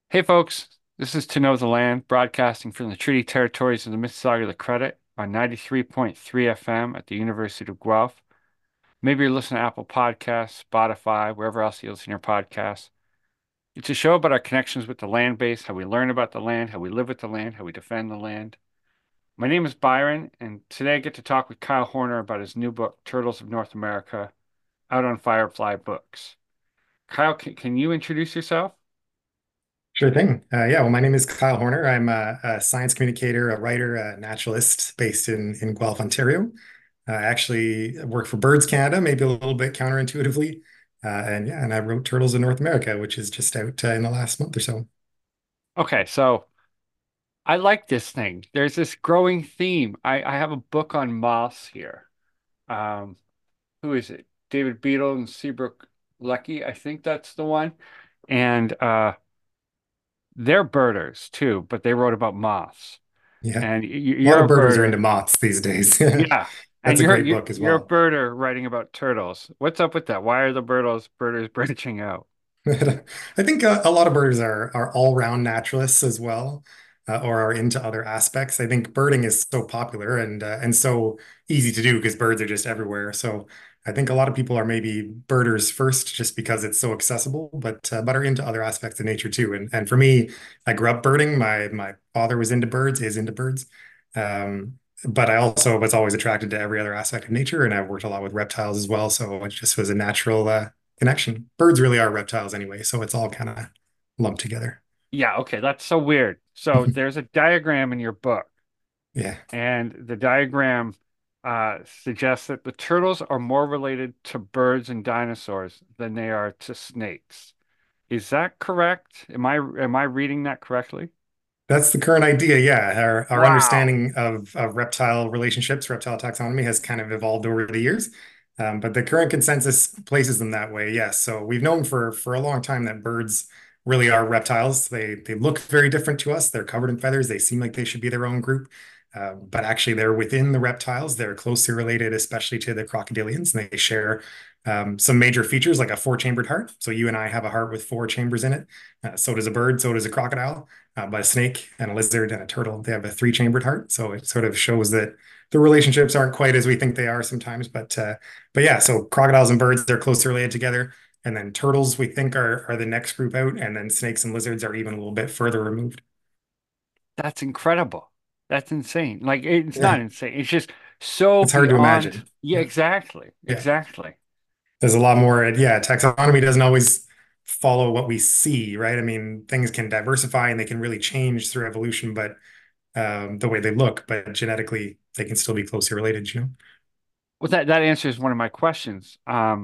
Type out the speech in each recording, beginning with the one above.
Hey folks, this is To Know the Land, broadcasting from the Treaty Territories of the Mississauga of the Credit on 93.3 FM at the University of Guelph. Maybe you're listening to Apple Podcasts, Spotify, wherever else you listen to your podcasts. It's a show about our connections with the land base, how we learn about the land, how we live with the land, how we defend the land. My name is Byron, and today I get to talk with Kyle Horner about his new book, Turtles of North America, out on Firefly Books. Kyle, can you introduce yourself? Sure thing. Well, my name is Kyle Horner. I'm a science communicator, a writer, a naturalist based in Guelph, Ontario. I actually work for Birds Canada, maybe a little bit counterintuitively. And I wrote Turtles in North America, which is just out in the last month or so. Okay, so I like this thing. There's this growing theme. I have a book on moths here. Um, who is it? David Beadle and Seabrook Lecky. I think that's the one. And they're birders too, but they wrote about moths. Yeah, And a lot you're of a birders are into birder. moths these days. Yeah. And That's a great book as you're a well. birder writing about turtles. What's up with that? Why are the birders branching out? I think a lot of birders are all-round naturalists as well, or are into other aspects. I think birding is so popular and so easy to do because birds are just everywhere. So I think a lot of people are maybe birders first just because it's so accessible, but are into other aspects of nature too. And for me, I grew up birding. My father was into birds, is into birds. But I also was always attracted to every other aspect of nature, and I've worked a lot with reptiles as well. So it just was a natural connection. Birds really are reptiles anyway, so it's all kind of lumped together. Yeah, okay, that's so weird. So there's a diagram in your book. Yeah. And the diagram suggests that the turtles are more related to birds and dinosaurs than they are to snakes. Is that correct? Am I reading that correctly? That's the current idea. Yeah. Our Wow. understanding of reptile relationships, reptile taxonomy has kind of evolved over the years. But the current consensus places them that way. Yes. So we've known for a long time that birds really are reptiles. They look very different to us. They're covered in feathers. They seem like they should be their own group. But actually, they're within the reptiles. They're closely related, especially to the crocodilians, and they share some major features like a four-chambered heart. So you and I have a heart with four chambers in it. So does a bird. So does a crocodile. But a snake and a lizard and a turtle, they have a three-chambered heart. So it sort of shows that the relationships aren't quite as we think they are sometimes. But yeah, so crocodiles and birds, they're closely related together. And then turtles, we think are the next group out. And then snakes and lizards are even a little bit further removed. That's incredible. That's insane. Like it's not Yeah, insane. It's just so it's hard to beyond. imagine. Yeah, exactly. Yeah, Exactly. there's a lot more. Yeah, taxonomy doesn't always follow what we see, right? I mean, things can diversify and they can really change through evolution, but the way they look, but genetically, they can still be closely related, you know? Well, that answers one of my questions.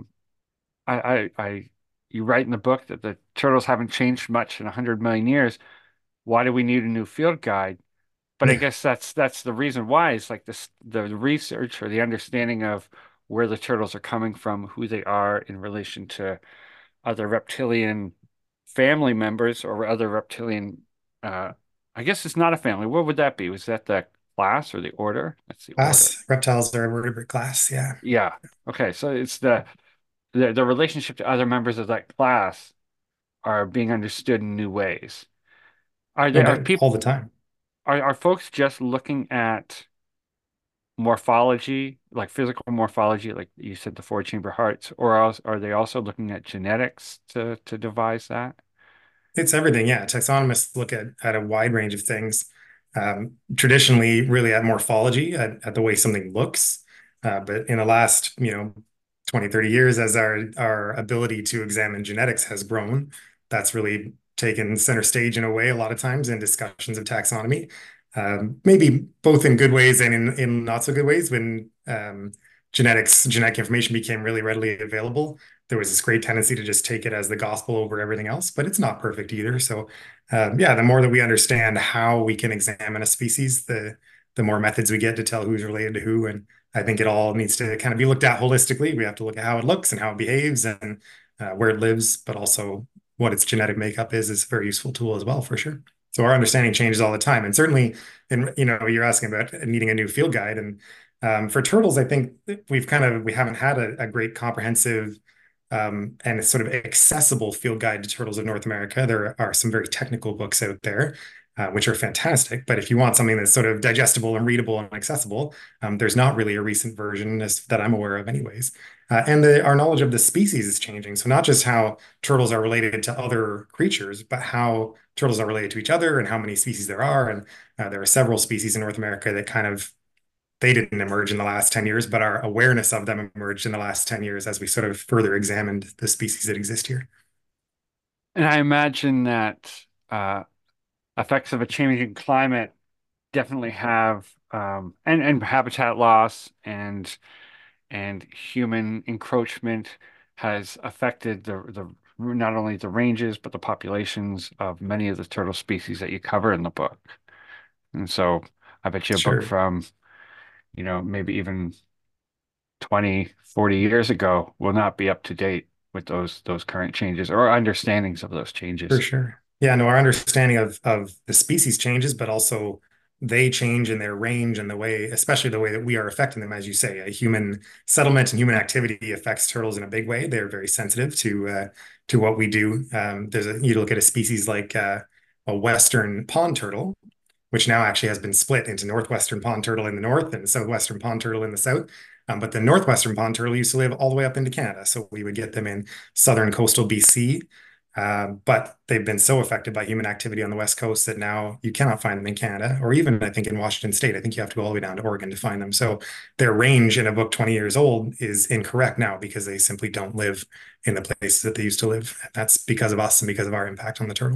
You write in the book that the turtles haven't changed much in 100 million years. Why do we need a new field guide? But I Yeah. guess that's the reason why is like this the research or the understanding of where the turtles are coming from, who they are in relation to other reptilian family members or other reptilian I guess it's not a family. What would that be? Was that the class or the order? That's the order. Class, reptiles are a vertebrate class. Yeah. Yeah. Okay, so it's the relationship to other members of that class are being understood in new ways. Are No they are doubt. people All the time. are folks just looking at morphology, like physical morphology, like you said, the four chamber hearts, or else are they also looking at genetics to devise that? It's everything. Yeah. Taxonomists look at a wide range of things. Traditionally, really at morphology, at the way something looks. But in the last, 20, 30 years, as our ability to examine genetics has grown, that's really taken center stage in a way, a lot of times in discussions of taxonomy. Maybe both in good ways and in not so good ways. When genetic information became really readily available, there was this great tendency to just take it as the gospel over everything else, but it's not perfect either. So, yeah, the more that we understand how we can examine a species, the more methods we get to tell who's related to who. And I think it all needs to kind of be looked at holistically. We have to look at how it looks and how it behaves and where it lives, but also what its genetic makeup is a very useful tool as well, for sure. So our understanding changes all the time, and certainly, and you're asking about needing a new field guide, and for turtles, I think we haven't had a great comprehensive and a sort of accessible field guide to turtles of North America. There are some very technical books out there, which are fantastic. But if you want something that's sort of digestible and readable and accessible, there's not really a recent version that I'm aware of, anyways. Our knowledge of the species is changing. So not just how turtles are related to other creatures, but how turtles are related to each other and how many species there are. And there are several species in North America that kind of they didn't emerge in the last 10 years, but our awareness of them emerged in the last 10 years as we sort of further examined the species that exist here. And I imagine that uh, effects of a changing climate definitely have and habitat loss and human encroachment has affected the not only the ranges but the populations of many of the turtle species that you cover in the book. And so I bet you a book Sure, from, maybe even 20, 40 years ago will not be up to date with those current changes or understandings of those for changes. sure. Yeah, no, our understanding of the species changes, but also they change in their range and the way, especially the way that we are affecting them, as you say, a human settlement and human activity affects turtles in a big way. They're very sensitive to what we do. You look at a species like a Western pond turtle, which now actually has been split into northwestern pond turtle in the north and southwestern pond turtle in the south. But the northwestern pond turtle used to live all the way up into Canada. So we would get them in southern coastal BC. But they've been so affected by human activity on the West Coast that now you cannot find them in Canada, or even I think in Washington State. I think you have to go all the way down to Oregon to find them. So their range in a book 20 years old is incorrect now because they simply don't live in the places that they used to live. And that's because of us and because of our impact on the turtle.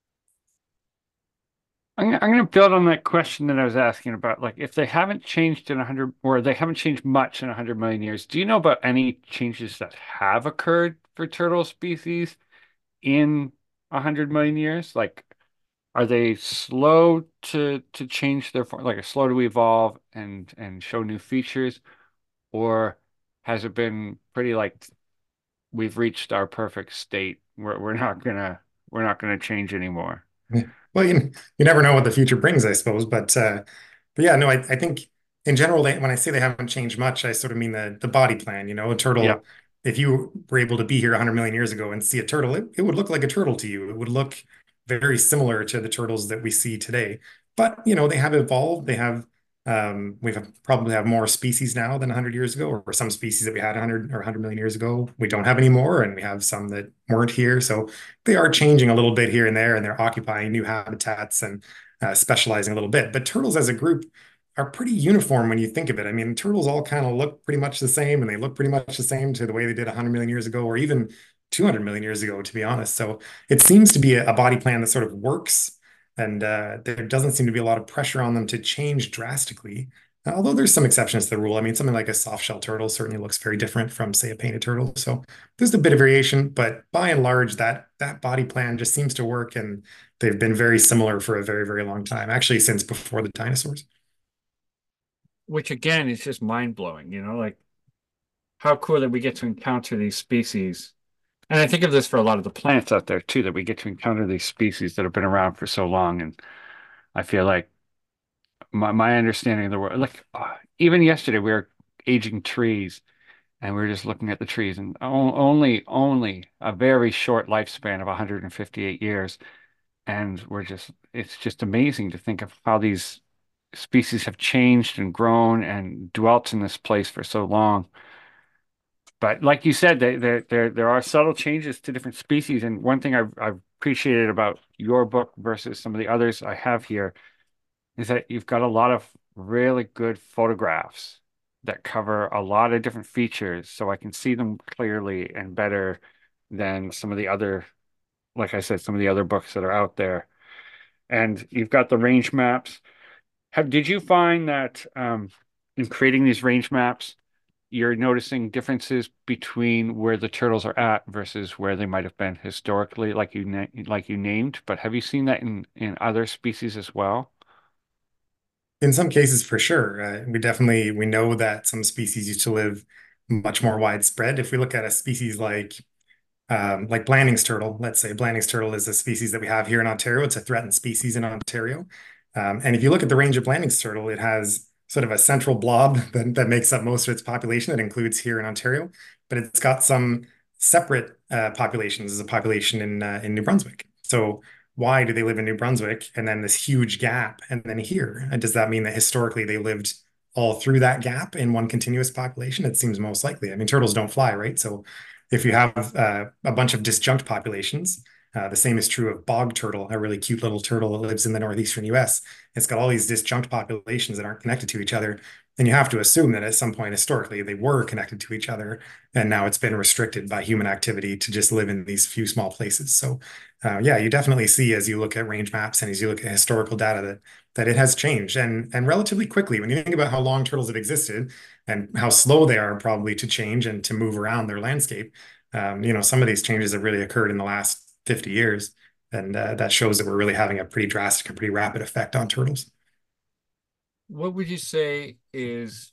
I'm going to build on that question that I was asking about, like if they haven't changed in 100 or they haven't changed much in 100 million years, do you know about any changes that have occurred for turtle species in 100 million years? Like, are they slow to change their form, like slow to evolve and show new features, or has it been pretty like we've reached our perfect state? We're not gonna change anymore. Yeah. Well, you never know what the future brings, I suppose. But yeah, no, I think in general, when I say they haven't changed much, I sort of mean the body plan. You know, a Yeah. turtle, if you were able to be here 100 million years ago and see a turtle, it would look like a turtle to you. It would look very similar to the turtles that we see today. But, they have evolved. Probably have more species now than 100 years ago, or some species that we had 100 or 100 million years ago, we don't have anymore. And we have some that weren't here. So they are changing a little bit here and there, and they're occupying new habitats and specializing a little bit. But turtles as a group are pretty uniform when you think of it. I mean, turtles all kind of look pretty much the same, and they look pretty much the same to the way they did 100 million years ago, or even 200 million years ago, to be honest. So it seems to be a body plan that sort of works, and there doesn't seem to be a lot of pressure on them to change drastically. Although there's some exceptions to the rule. I mean, something like a soft shell turtle certainly looks very different from, say, a painted turtle. So there's a bit of variation, but by and large, that body plan just seems to work, and they've been very similar for a very, very long time, actually since before the dinosaurs. Which again is just mind blowing, like how cool that we get to encounter these species. And I think of this for a lot of the plants out there too, that we get to encounter these species that have been around for so long. And I feel like my understanding of the world, like even yesterday, we were aging trees and we were just looking at the trees and only a very short lifespan of 158 years. And it's just amazing to think of how these species have changed and grown and dwelt in this place for so long. But like you said, there are subtle changes to different species. And one thing I've appreciated about your book versus some of the others I have here is that you've got a lot of really good photographs that cover a lot of different features, so I can see them clearly and better than some of the other, like I said, some of the other books that are out there. And you've got the range maps. Did you find that in creating these range maps, you're noticing differences between where the turtles are at versus where they might have been historically, like you named? But have you seen that in other species as well? In some cases, for sure, we know that some species used to live much more widespread. If we look at a species like Blanding's turtle. Let's say Blanding's turtle is a species that we have here in Ontario. It's a threatened species in Ontario. And if you look at the range of Blanding's turtle, it has sort of a central blob that makes up most of its population that includes here in Ontario. But it's got some separate populations as a population in New Brunswick. So why do they live in New Brunswick and then this huge gap and then here? And does that mean that historically they lived all through that gap in one continuous population? It seems most likely. I mean, turtles don't fly, right? So if you have a bunch of disjunct populations, the same is true of bog turtle, a really cute little turtle that lives in the northeastern US. It's got all these disjunct populations that aren't connected to each other. And you have to assume that at some point historically they were connected to each other, and now it's been restricted by human activity to just live in these few small places. So, yeah, you definitely see as you look at range maps and as you look at historical data that it has changed and relatively quickly. When you think about how long turtles have existed and how slow they are probably to change and to move around their landscape, some of these changes have really occurred in the last 50 years, and that shows that we're really having a pretty drastic and pretty rapid effect on turtles. What would you say is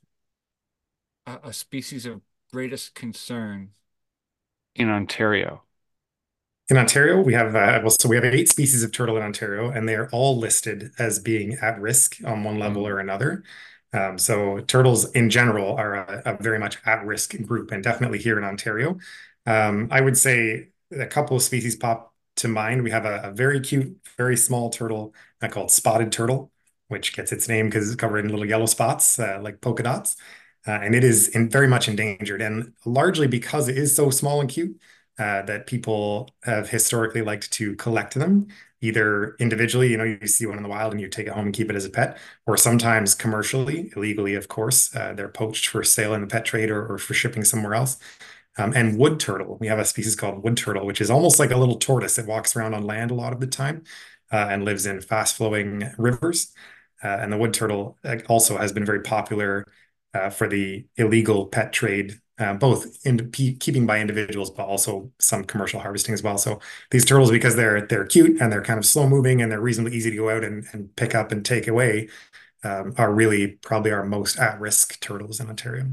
a species of greatest concern in Ontario? In Ontario, we have so we have 8 species of turtle in Ontario, and they are all listed as being at risk on one level Mm. or another. So turtles in general are a very much at-risk group, and definitely here in Ontario. I would say a couple of species pop to mind. We have a very cute, very small turtle called spotted turtle, which gets its name because it's covered in little yellow spots like polka dots. And it is very much endangered, and largely because it is so small and cute that people have historically liked to collect them, either individually, you see one in the wild and you take it home and keep it as a pet, or sometimes commercially, illegally, of course. They're poached for sale in the pet trade or for shipping somewhere else. And wood turtle, we have a species called wood turtle, which is almost like a little tortoise. It walks around on land a lot of the time and lives in fast-flowing rivers. And the wood turtle also has been very popular for the illegal pet trade, both in keeping by individuals, but also some commercial harvesting as well. So these turtles, because they're cute and they're kind of slow moving and they're reasonably easy to go out and pick up and take away, are really probably our most at-risk turtles in Ontario.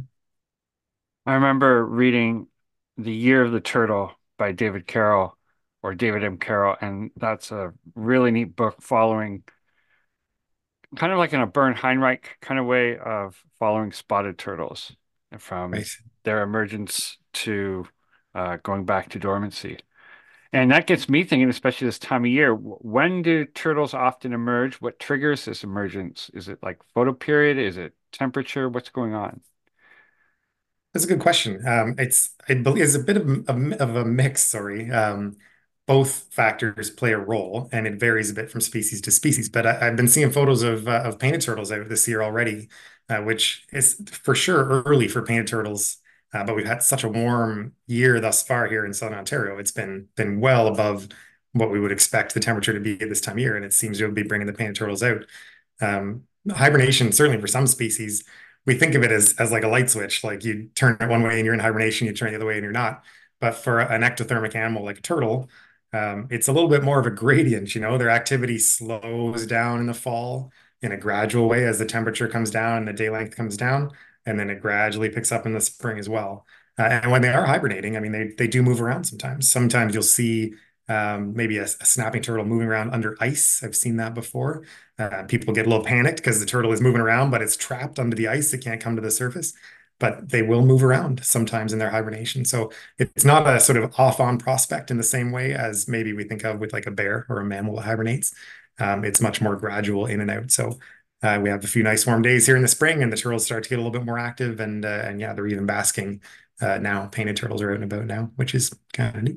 I remember reading The Year of the Turtle by David Carroll or David M. Carroll, and that's a really neat book following kind of like in a Bern Heinrich kind of way of following spotted turtles from Right. their emergence to going back to dormancy. And that gets me thinking, especially this time of year, when do turtles often emerge? What triggers this emergence? Is it like photoperiod? Is it temperature? What's going on? That's a good question. I believe it's a bit of a mix, sorry. Both factors play a role, and it varies a bit from species to species. But I've been seeing photos of painted turtles out this year already, which is for sure early for painted turtles. But we've had such a warm year thus far here in Southern Ontario. It's been well above what we would expect the temperature to be at this time of year, and it seems to be bringing the painted turtles out. Hibernation, certainly for some species, we think of it as like a light switch. Like you turn it one way and you're in hibernation, you turn it the other way and you're not. But for an ectothermic animal like a turtle, it's a little bit more of a gradient. Their activity slows down in the fall in a gradual way as the temperature comes down and the day length comes down, and then it gradually picks up in the spring as well. And when they are hibernating, I mean, they do move around sometimes. Sometimes you'll see maybe a snapping turtle moving around under ice. I've seen that before. People get a little panicked because the turtle is moving around, but it's trapped under the ice. It can't come to the surface, but they will move around sometimes in their hibernation. So it's not a sort of off-on prospect in the same way as maybe we think of with like a bear or a mammal that hibernates. It's much more gradual in and out. So we have a few nice warm days here in the spring, and the turtles start to get a little bit more active, and yeah, they're even basking now. Painted turtles are out and about now, which is kind of neat.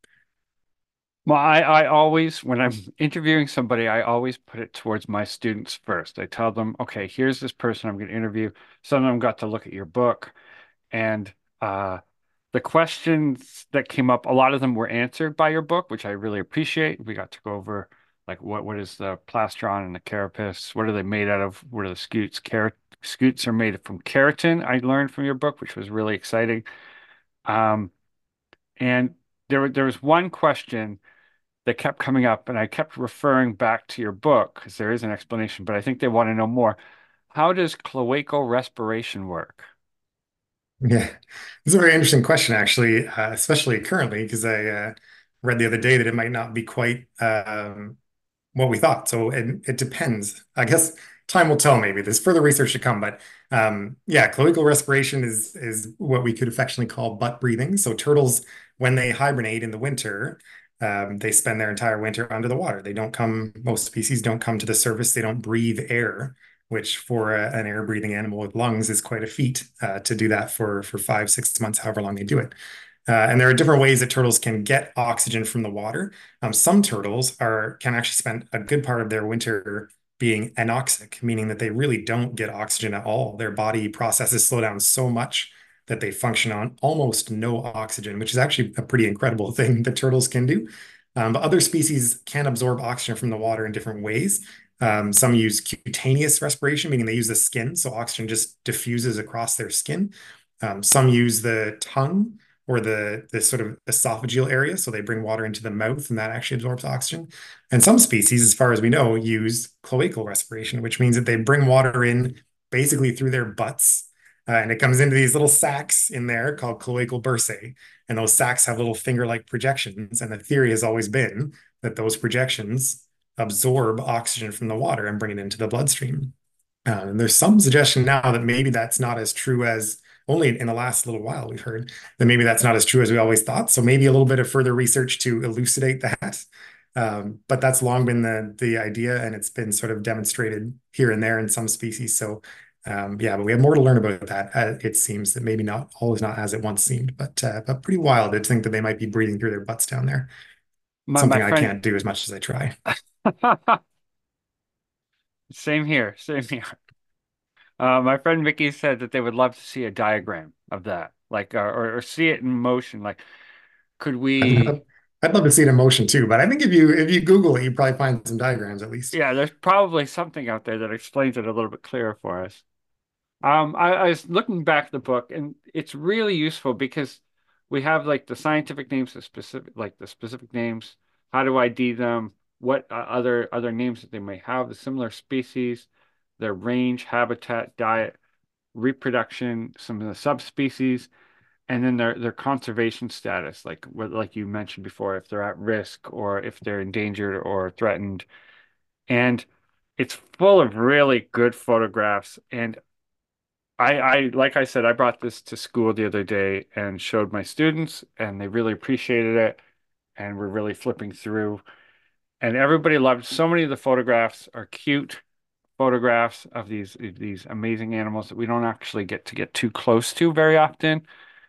Well, I always, when I'm interviewing somebody, I always put it towards my students first. I tell them, okay, here's this person I'm going to interview. Some of them got to look at your book, and uh, the questions that came up, a lot of them were answered by your book, which I really appreciate. We got to go over like what is the plastron and the carapace? What are they made out of? What are the scutes? Scutes are made from keratin, I learned from your book, which was really exciting. Um, and there was one question that kept coming up, and I kept referring back to your book because there is an explanation, but I think they want to know more. How does cloacal respiration work? Yeah, it's a very interesting question, actually, especially currently, because I read the other day that it might not be quite what we thought. So it depends. I guess time will tell. Maybe there's further research to come, but yeah, cloacal respiration is what we could affectionately call butt breathing. So turtles, when they hibernate in the winter, they spend their entire winter under the water. They don't come, most species don't come to the surface. They don't breathe air, which for an air-breathing animal with lungs is quite a feat to do that for 5, 6 months, however long they do it. And there are different ways that turtles can get oxygen from the water. Some turtles can actually spend a good part of their winter being anoxic, meaning that they really don't get oxygen at all. Their body processes slow down so much that they function on almost no oxygen, which is actually a pretty incredible thing that turtles can do. But other species can absorb oxygen from the water in different ways. Some use cutaneous respiration, meaning they use the skin, so oxygen just diffuses across their skin. Some use the tongue or the sort of esophageal area, so they bring water into the mouth, and that actually absorbs oxygen. And some species, as far as we know, use cloacal respiration, which means that they bring water in basically through their butts. And it comes into these little sacs in there called cloacal bursae. And those sacs have little finger-like projections. And the theory has always been that those projections absorb oxygen from the water and bring it into the bloodstream. And there's some suggestion now that maybe that's not as true as only in the last little while we've heard that maybe that's not as true as we always thought. So maybe a little bit of further research to elucidate that. But that's long been the idea, and it's been sort of demonstrated here and there in some species. So yeah, but we have more to learn about that. It seems that maybe not all is not as it once seemed, but pretty wild to think that they might be breathing through their butts down there. My Something I friend, can't do as much as I try. same here, same here. My friend Vicky said that they would love to see a diagram of that, like or see it in motion. Like, could I'd we? love, I'd love to see it in motion too, but I think if you Google it, you probably find some diagrams at least. Yeah, there's probably something out there that explains it a little bit clearer for us. I was looking back at the book, and it's really useful because we have like the scientific names, the specific names. How to ID them? What other names that they may have? The similar species, their range, habitat, diet, reproduction, some of the subspecies, and then their conservation status, like you mentioned before, if they're at risk or if they're endangered or threatened. And it's full of really good photographs. And like I said, I brought this to school the other day and showed my students, and they really appreciated it. And we're really flipping through, and everybody loved. So many of the photographs are cute photographs of these amazing animals that we don't actually get too close to very often.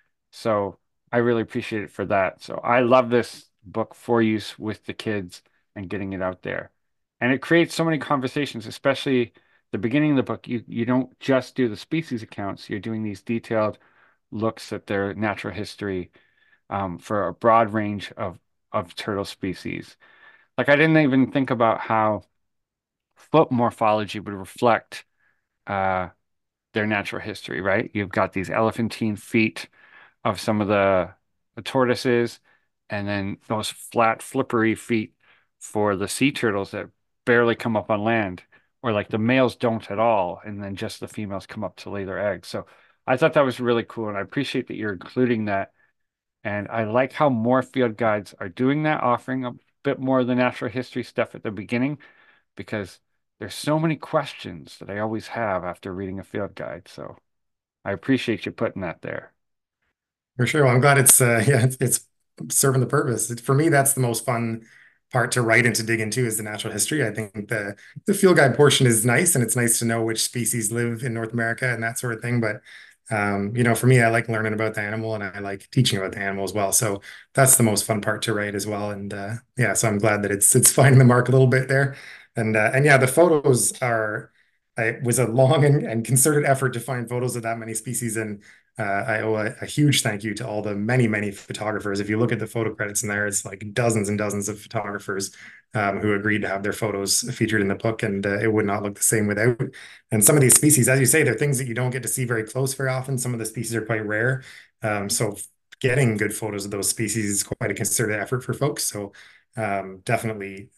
So I really appreciate it for that. So I love this book for use with the kids and getting it out there. And it creates so many conversations, especially the beginning of the book. You don't just do the species accounts, you're doing these detailed looks at their natural history for a broad range of turtle species. Like I didn't even think about how foot morphology would reflect uh, their natural history, right? You've got these elephantine feet of some of the tortoises, and then those flat, flippery feet for the sea turtles that barely come up on land, or like the males don't at all, and then just the females come up to lay their eggs. So I thought that was really cool, and I appreciate that you're including that. And I like how more field guides are doing that, offering a bit more of the natural history stuff at the beginning, because there's so many questions that I always have after reading a field guide. So I appreciate you putting that there. For sure. Well, I'm glad it's yeah, it's serving the purpose. For me, that's the most fun part to write and to dig into is the natural history. I think the field guide portion is nice, and it's nice to know which species live in North America and that sort of thing. But for me, I like learning about the animal and I like teaching about the animal as well. So that's the most fun part to write as well. And yeah, so I'm glad that it's finding the mark a little bit there. And yeah, the photos are. It was a long and concerted effort to find photos of that many species, and I owe a huge thank you to all the many, many photographers. If you look at the photo credits in there, it's like dozens and dozens of photographers who agreed to have their photos featured in the book, and it would not look the same without. And some of these species, as you say, they're things that you don't get to see very close very often. Some of the species are quite rare. So getting good photos of those species is quite a concerted effort for folks. So definitely,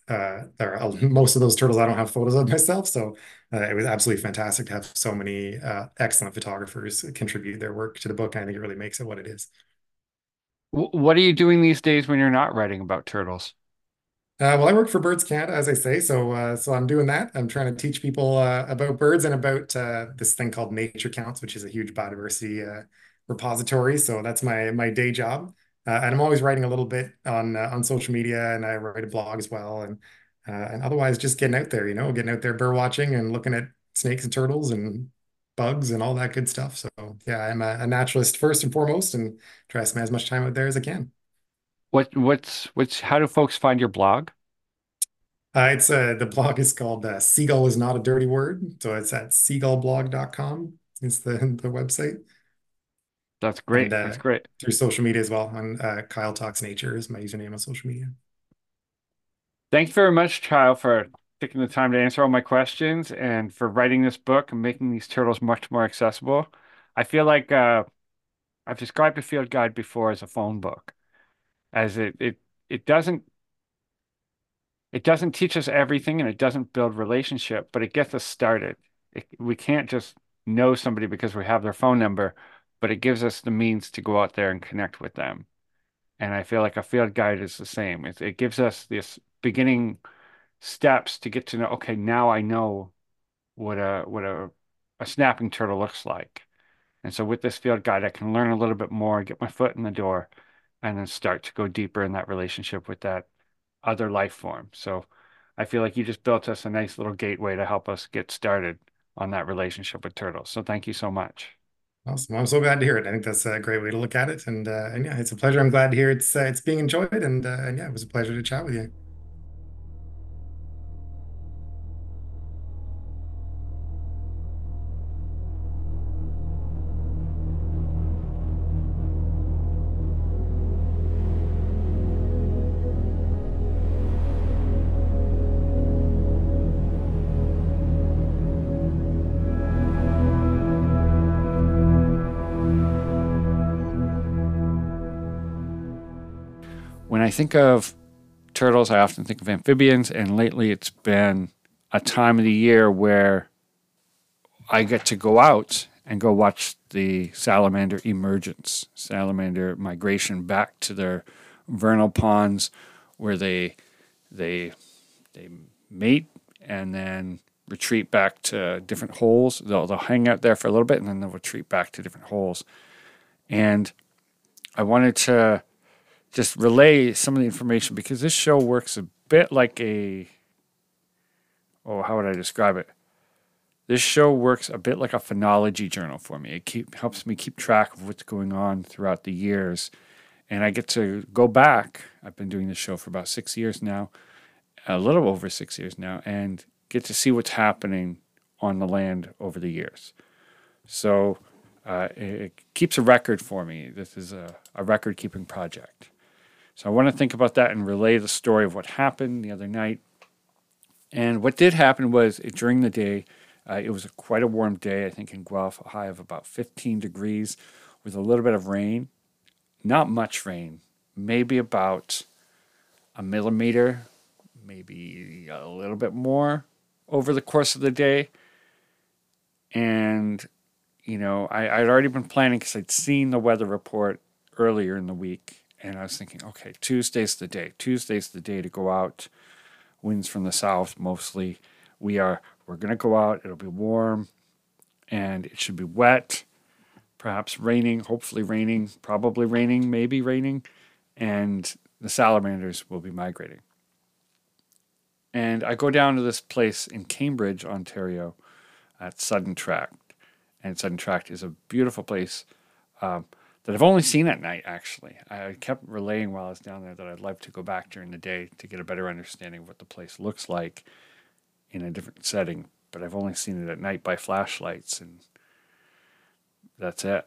most of those turtles I don't have photos of myself. So it was absolutely fantastic to have so many excellent photographers contribute their work to the book. I think it really makes it what it is. What are you doing these days when you're not writing about turtles? Well, I work for Birds Canada, as I say, so I'm doing that. I'm trying to teach people about birds and about this thing called Nature Counts, which is a huge biodiversity repository. So that's my day job, and I'm always writing a little bit on social media, and I write a blog as well, and otherwise just getting out there, getting out there bird watching and looking at snakes and turtles and bugs and all that good stuff. So yeah, I'm a naturalist first and foremost, and try to spend as much time out there as I can. How do folks find your blog? It's the blog is called Seagull is not a dirty word. So it's at seagullblog.com. It's the website. That's And great. That's great. through social media as well. On Kyle Talks Nature is my username on social media. Thanks very much, Kyle, for taking the time to answer all my questions and for writing this book and making these turtles much more accessible. I feel like I've described the field guide before as a phone book, as it doesn't teach us everything and it doesn't build relationship, but it gets us started. We can't just know somebody because we have their phone number, but it gives us the means to go out there and connect with them. And I feel like a field guide is the same. It gives us this beginning steps to get to know, okay, now I know what a snapping turtle looks like. And so with this field guide, I can learn a little bit more, get my foot in the door, and then start to go deeper in that relationship with that other life form. So I feel like you just built us a nice little gateway to help us get started on that relationship with turtles. So thank you so much. Awesome. Well, I'm so glad to hear it. I think that's a great way to look at it. And yeah, it's a pleasure. I'm glad to hear it's being enjoyed. And yeah, it was a pleasure to chat with you. When I think of turtles, I often think of amphibians, and lately it's been a time of the year where I get to go out and go watch the salamander emergence, salamander migration back to their vernal ponds where they they mate and then retreat back to different holes. They'll hang out there for a little bit and then they'll retreat back to different holes. And I wanted to just relay some of the information because this show works a bit like how would I describe it? This show works a bit like a phenology journal for me. Helps me keep track of what's going on throughout the years. And I get to go back. I've been doing this show for about 6 years now, a little over 6 years now, and get to see what's happening on the land over the years. So it keeps a record for me. This is a record keeping project. So I want to think about that and relay the story of what happened the other night. And what did happen was during the day, it was quite a warm day, I think in Guelph, a high of about 15 degrees with a little bit of rain. Not much rain, maybe about a millimeter, maybe a little bit more over the course of the day. And, I'd already been planning because I'd seen the weather report earlier in the week. And I was thinking, okay, Tuesday's the day. Tuesday's the day to go out. Winds from the south mostly. We're going to go out. It'll be warm and it should be wet, perhaps raining, hopefully raining, probably raining, maybe raining, and the salamanders will be migrating. And I go down to this place in Cambridge, Ontario, at Sudden Tract. And Sudden Tract is a beautiful place that I've only seen at night, actually. I kept relaying while I was down there that I'd like to go back during the day to get a better understanding of what the place looks like in a different setting. But I've only seen it at night by flashlights, and that's it.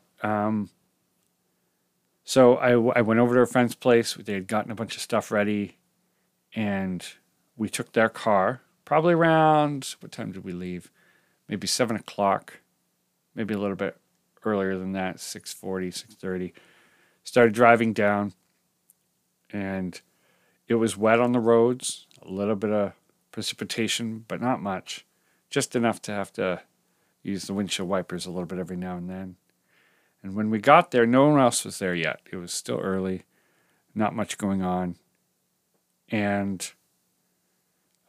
So I went over to a friend's place. They had gotten a bunch of stuff ready, and we took their car. Probably around, what time did we leave? Maybe 7 o'clock, maybe a little bit earlier than that, 6:40, 6:30. Started driving down, and it was wet on the roads, a little bit of precipitation, but not much. Just enough to have to use the windshield wipers a little bit every now and then. And when we got there, no one else was there yet. It was still early, not much going on. And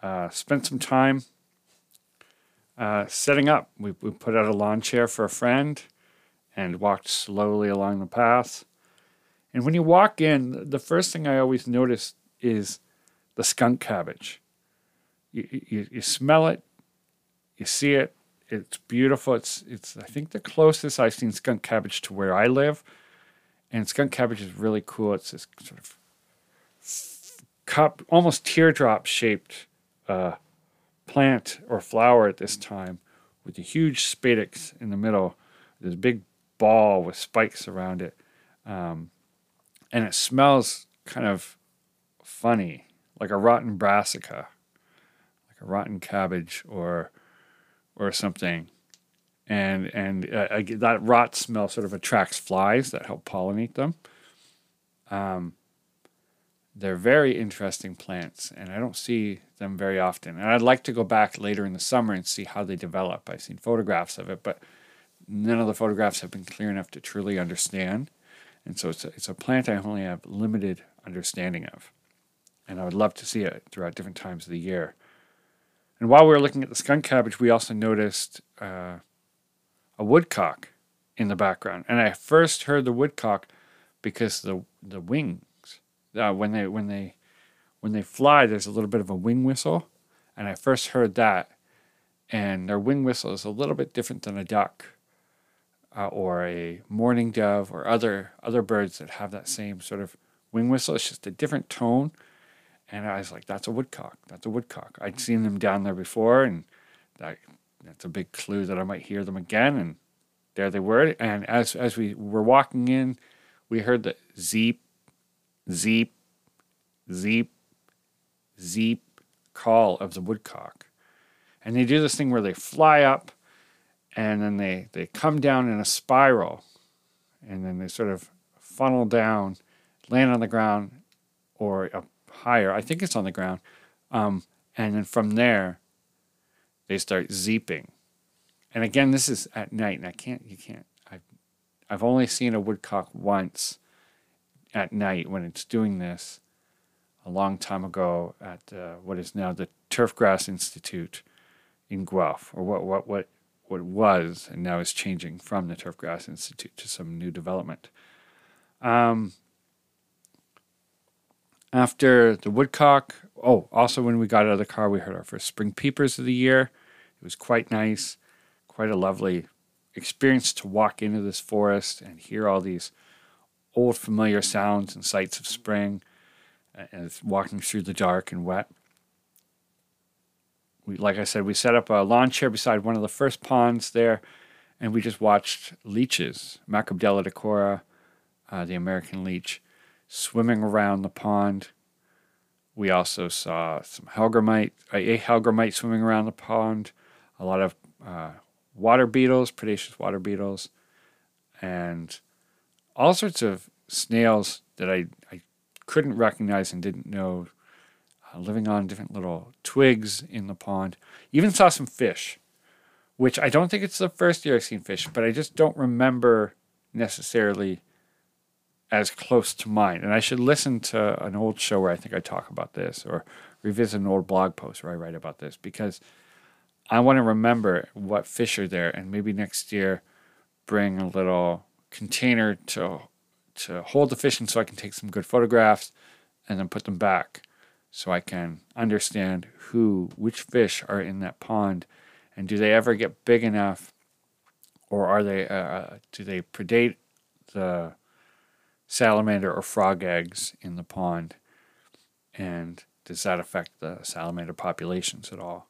Spent some time setting up. We put out a lawn chair for a friend and walked slowly along the path. And when you walk in, the first thing I always notice is the skunk cabbage. You smell it, you see it. It's beautiful. It's I think the closest I've seen skunk cabbage to where I live. And skunk cabbage is really cool. It's this sort of cup, almost teardrop shaped plant or flower at this time, with a huge spadix in the middle. This big ball with spikes around it, and it smells kind of funny, like a rotten brassica, like a rotten cabbage or something. And that rot smell sort of attracts flies that help pollinate them. Um, they're very interesting plants, and I don't see them very often. And I'd like to go back later in the summer and see how they develop. I've seen photographs of it, but none of the photographs have been clear enough to truly understand. And so it's a plant I only have limited understanding of. And I would love to see it throughout different times of the year. And while we were looking at the skunk cabbage, we also noticed a woodcock in the background. And I first heard the woodcock because the wings, when they fly, there's a little bit of a wing whistle, and I first heard that. And their wing whistle is a little bit different than a duck or a mourning dove or other birds that have that same sort of wing whistle. It's just a different tone. And I was like, that's a woodcock. That's a woodcock. I'd seen them down there before, and that's a big clue that I might hear them again. And there they were. And as we were walking in, we heard the zeep, zeep, zeep, zeep call of the woodcock. And they do this thing where they fly up and then they come down in a spiral, and then they sort of funnel down, land on the ground or up higher. I think it's on the ground. And then from there, they start zeeping. And again, this is at night, and I've only seen a woodcock once at night when it's doing this a long time ago at what is now the Turfgrass Institute in Guelph, or what it was, and now is changing from the Turfgrass Institute to some new development. After the woodcock, also when we got out of the car, we heard our first spring peepers of the year. It was quite nice, quite a lovely experience to walk into this forest and hear all these old familiar sounds and sights of spring as walking through the dark and wet. Like I said, we set up a lawn chair beside one of the first ponds there, and we just watched leeches, Macrobdella decora, the American leech, swimming around the pond. We also saw some hellgrammite, a hellgrammite swimming around the pond, a lot of water beetles, predaceous water beetles, and all sorts of snails that I couldn't recognize and didn't know, living on different little twigs in the pond. Even saw some fish, which I don't think it's the first year I've seen fish, but I just don't remember necessarily as close to mine. And I should listen to an old show where I think I talk about this, or revisit an old blog post where I write about this, because I want to remember what fish are there, and maybe next year bring a little container to hold the fish in so I can take some good photographs and then put them back so I can understand which fish are in that pond, and do they ever get big enough, or are they do they predate the salamander or frog eggs in the pond, and does that affect the salamander populations at all?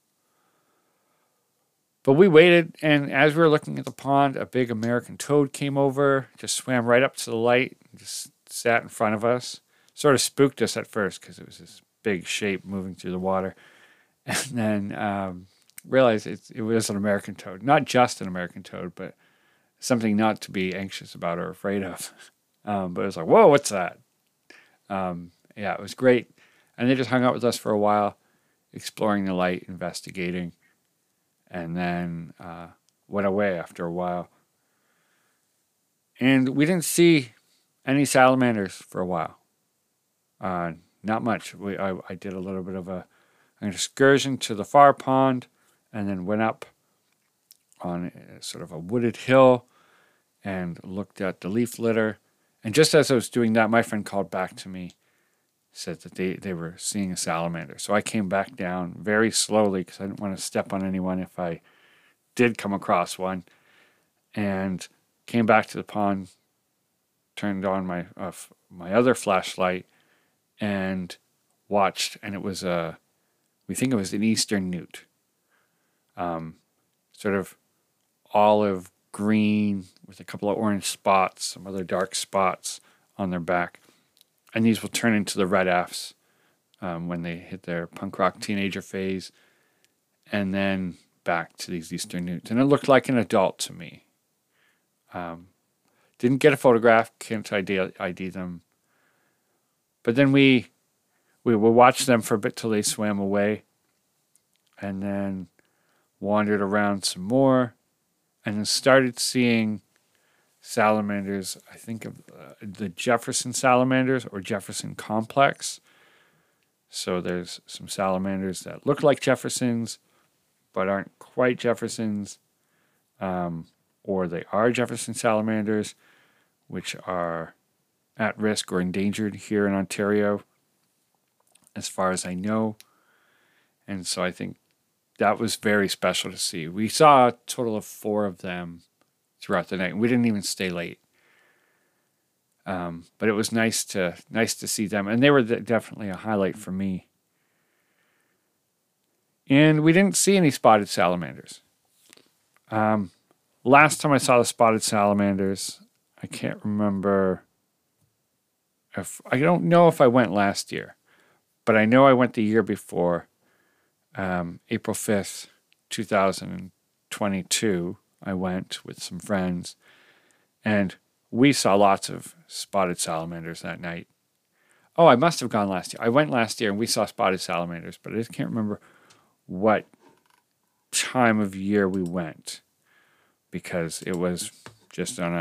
But we waited, and as we were looking at the pond, a big American toad came over, just swam right up to the light, and just sat in front of us. Sort of spooked us at first because it was this big shape moving through the water. And then realized it was an American toad. Not just an American toad, but something not to be anxious about or afraid of. But it was like, whoa, what's that? Yeah, it was great. And they just hung out with us for a while, exploring the light, investigating, and then went away after a while. And we didn't see any salamanders for a while. Not much. I did a little bit of a an excursion to the far pond, and then went up on sort of a wooded hill and looked at the leaf litter. And just as I was doing that, my friend called back to me, said that they were seeing a salamander. So I came back down very slowly because I didn't want to step on anyone if I did come across one, and came back to the pond, turned on my other flashlight, and watched. And it was we think it was an eastern newt, sort of olive green with a couple of orange spots, some other dark spots on their back. And these will turn into the red Fs when they hit their punk rock teenager phase, and then back to these eastern newts. And it looked like an adult to me. Didn't get a photograph, can't ID them. But then we would watch them for a bit till they swam away, and then wandered around some more, and then started seeing salamanders. I think of the Jefferson salamanders or Jefferson complex. So there's some salamanders that look like Jeffersons but aren't quite Jeffersons, or they are Jefferson salamanders, which are at risk or endangered here in Ontario, as far as I know. And so I think that was very special to see. We saw a total of 4 of them throughout the night. We didn't even stay late, but it was nice to see them, and they were definitely a highlight for me. And we didn't see any spotted salamanders. Last time I saw the spotted salamanders, I can't remember I don't know if I went last year, but I know I went the year before, April 5th, 2022. I went with some friends, and we saw lots of spotted salamanders that night. Oh, I must have gone last year. I went last year and we saw spotted salamanders, but I just can't remember what time of year we went, because it was just on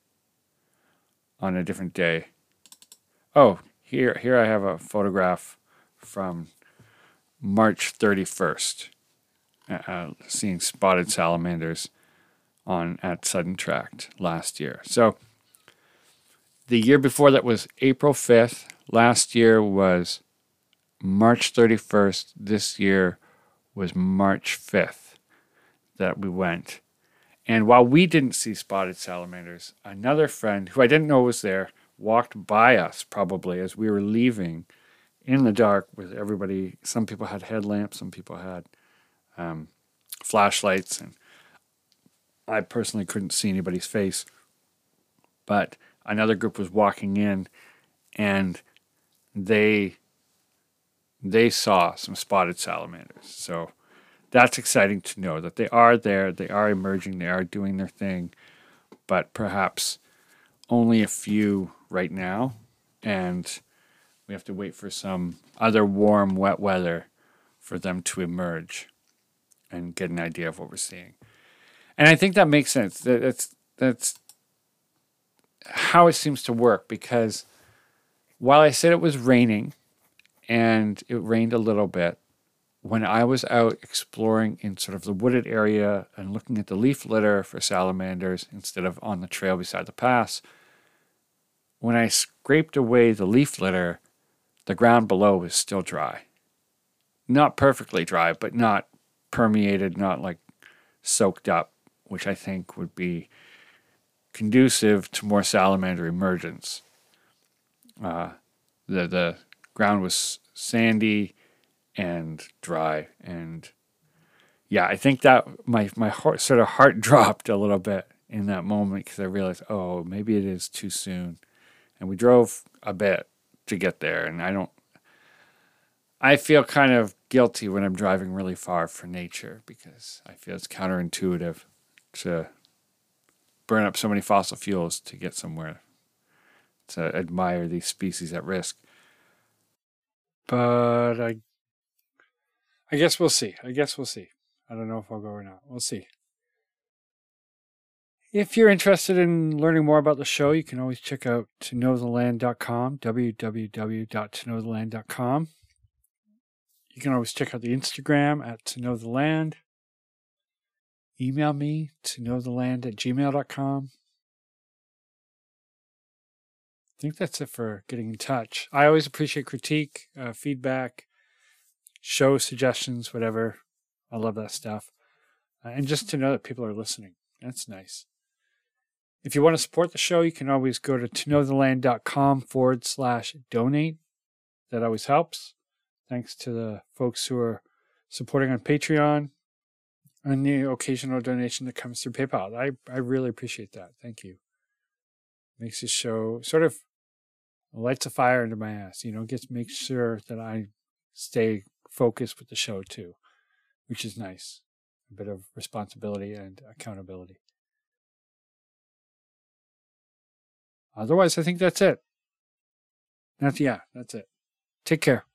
a different day. Oh, here I have a photograph from March 31st, seeing spotted salamanders at Sudden Tract last year. So the year before that was April 5th. Last year was March 31st. This year was March 5th that we went. And while we didn't see spotted salamanders, another friend who I didn't know was there walked by us probably as we were leaving in the dark with everybody. Some people had headlamps, some people had flashlights, and I personally couldn't see anybody's face. But another group was walking in, and they saw some spotted salamanders. So that's exciting to know that they are there, they are emerging, they are doing their thing, but perhaps only a few right now, and we have to wait for some other warm, wet weather for them to emerge and get an idea of what we're seeing. And I think that makes sense. That's how it seems to work, because while I said it was raining, and it rained a little bit, when I was out exploring in sort of the wooded area and looking at the leaf litter for salamanders instead of on the trail beside the pass, when I scraped away the leaf litter, the ground below was still dry. Not perfectly dry, but not permeated, not like soaked up, which I think would be conducive to more salamander emergence. The ground was sandy and dry, and yeah, I think that my heart dropped a little bit in that moment, because I realized, oh, maybe it is too soon. And we drove a bit to get there, and I feel kind of guilty when I'm driving really far for nature, because I feel it's counterintuitive to burn up so many fossil fuels to get somewhere to admire these species at risk. But I guess we'll see. I don't know if I'll go or not. We'll see. If you're interested in learning more about the show, you can always check out toknowtheland.com, www.toknowtheland.com. You can always check out the Instagram at To Know the Land. Email me, toknowtheland@gmail.com. I think that's it for getting in touch. I always appreciate critique, feedback, show suggestions, whatever. I love that stuff. And just to know that people are listening. That's nice. If you want to support the show, you can always go to toknowtheland.com/donate. That always helps. Thanks to the folks who are supporting on Patreon and the occasional donation that comes through PayPal. I really appreciate that. Thank you. Makes this show sort of lights a fire under my ass, makes sure that I stay focused with the show too, which is nice. A bit of responsibility and accountability. Otherwise, I think that's it. That's it. Take care.